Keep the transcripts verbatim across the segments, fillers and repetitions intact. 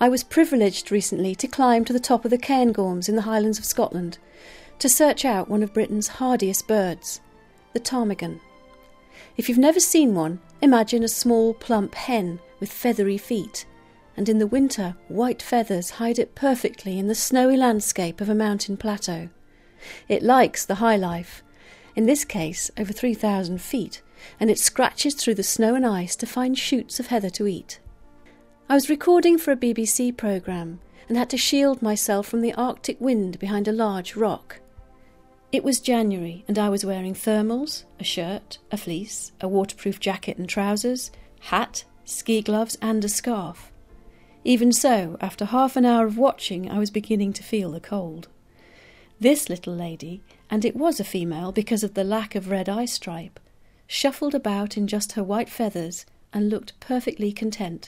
I was privileged recently to climb to the top of the Cairngorms in the Highlands of Scotland to search out one of Britain's hardiest birds, the ptarmigan. If you've never seen one, imagine a small plump hen with feathery feet, and in the winter white feathers hide it perfectly in the snowy landscape of a mountain plateau. It likes the high life, in this case over three thousand feet, and it scratches through the snow and ice to find shoots of heather to eat. I was recording for a B B C programme and had to shield myself from the Arctic wind behind a large rock. It was January and I was wearing thermals, a shirt, a fleece, a waterproof jacket and trousers, hat, ski gloves and a scarf. Even so, after half an hour of watching, I was beginning to feel the cold. This little lady, and it was a female because of the lack of red eye stripe, shuffled about in just her white feathers and looked perfectly content.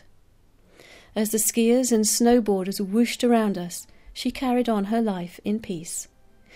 As the skiers and snowboarders whooshed around us, she carried on her life in peace.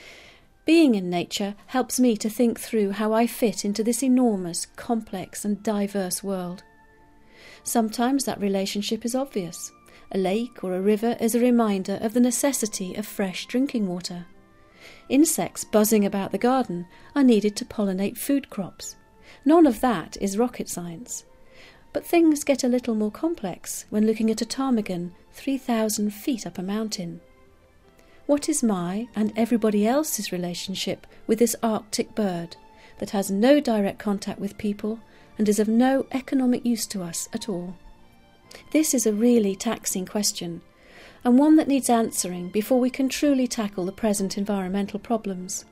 Being in nature helps me to think through how I fit into this enormous, complex and diverse world. Sometimes that relationship is obvious. A lake or a river is a reminder of the necessity of fresh drinking water. Insects buzzing about the garden are needed to pollinate food crops. None of that is rocket science. But things get a little more complex when looking at a ptarmigan three thousand feet up a mountain. What is my and everybody else's relationship with this Arctic bird that has no direct contact with people and is of no economic use to us at all? This is a really taxing question, and one that needs answering before we can truly tackle the present environmental problems.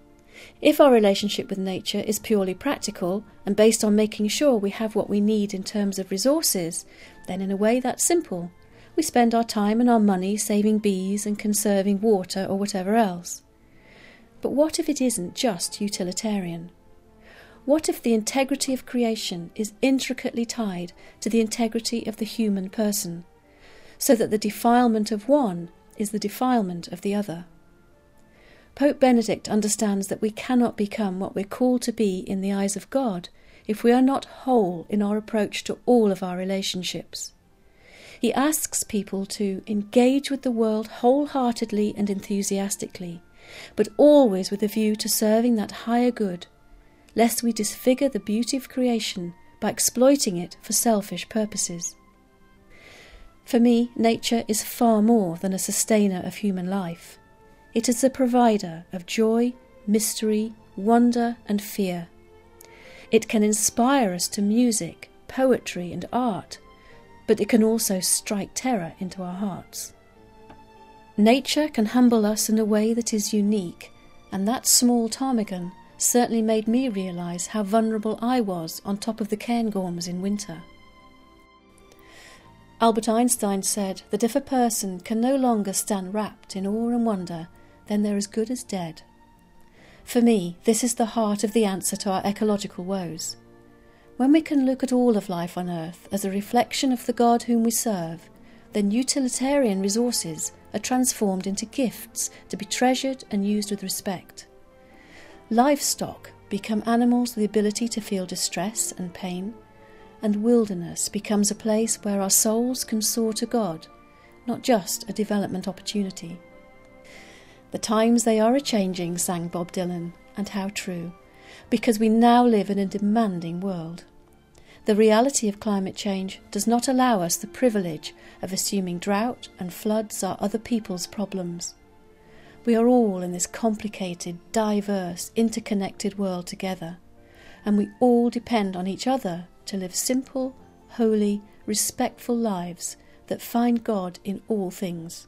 If our relationship with nature is purely practical and based on making sure we have what we need in terms of resources, then in a way that's simple. We spend our time and our money saving bees and conserving water or whatever else. But what if it isn't just utilitarian? What if the integrity of creation is intricately tied to the integrity of the human person, so that the defilement of one is the defilement of the other? Pope Benedict understands that we cannot become what we're called to be in the eyes of God if we are not whole in our approach to all of our relationships. He asks people to engage with the world wholeheartedly and enthusiastically, but always with a view to serving that higher good, lest we disfigure the beauty of creation by exploiting it for selfish purposes. For me, nature is far more than a sustainer of human life. It is a provider of joy, mystery, wonder and fear. It can inspire us to music, poetry and art, but it can also strike terror into our hearts. Nature can humble us in a way that is unique, and that small ptarmigan certainly made me realise how vulnerable I was on top of the Cairngorms in winter. Albert Einstein said that if a person can no longer stand wrapped in awe and wonder, then they're as good as dead. For me, this is the heart of the answer to our ecological woes. When we can look at all of life on Earth as a reflection of the God whom we serve, then utilitarian resources are transformed into gifts to be treasured and used with respect. Livestock become animals with the ability to feel distress and pain, and wilderness becomes a place where our souls can soar to God, not just a development opportunity. The times they are a-changing, sang Bob Dylan, and how true, because we now live in a demanding world. The reality of climate change does not allow us the privilege of assuming drought and floods are other people's problems. We are all in this complicated, diverse, interconnected world together, and we all depend on each other to live simple, holy, respectful lives that find God in all things.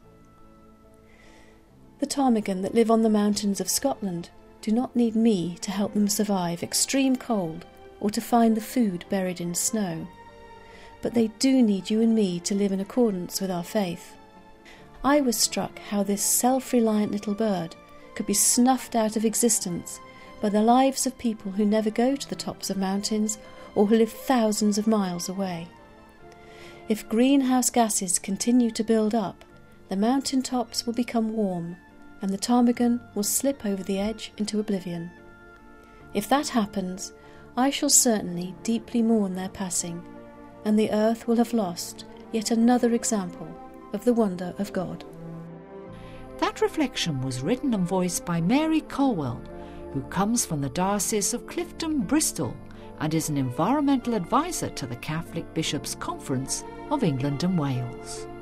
The ptarmigan that live on the mountains of Scotland do not need me to help them survive extreme cold or to find the food buried in snow. But they do need you and me to live in accordance with our faith. I was struck how this self-reliant little bird could be snuffed out of existence by the lives of people who never go to the tops of mountains or who live thousands of miles away. If greenhouse gases continue to build up, the mountain tops will become warm and the ptarmigan will slip over the edge into oblivion. If that happens, I shall certainly deeply mourn their passing, and the earth will have lost yet another example of the wonder of God. That reflection was written and voiced by Mary Colwell, who comes from the Diocese of Clifton, Bristol, and is an environmental advisor to the Catholic Bishops' Conference of England and Wales.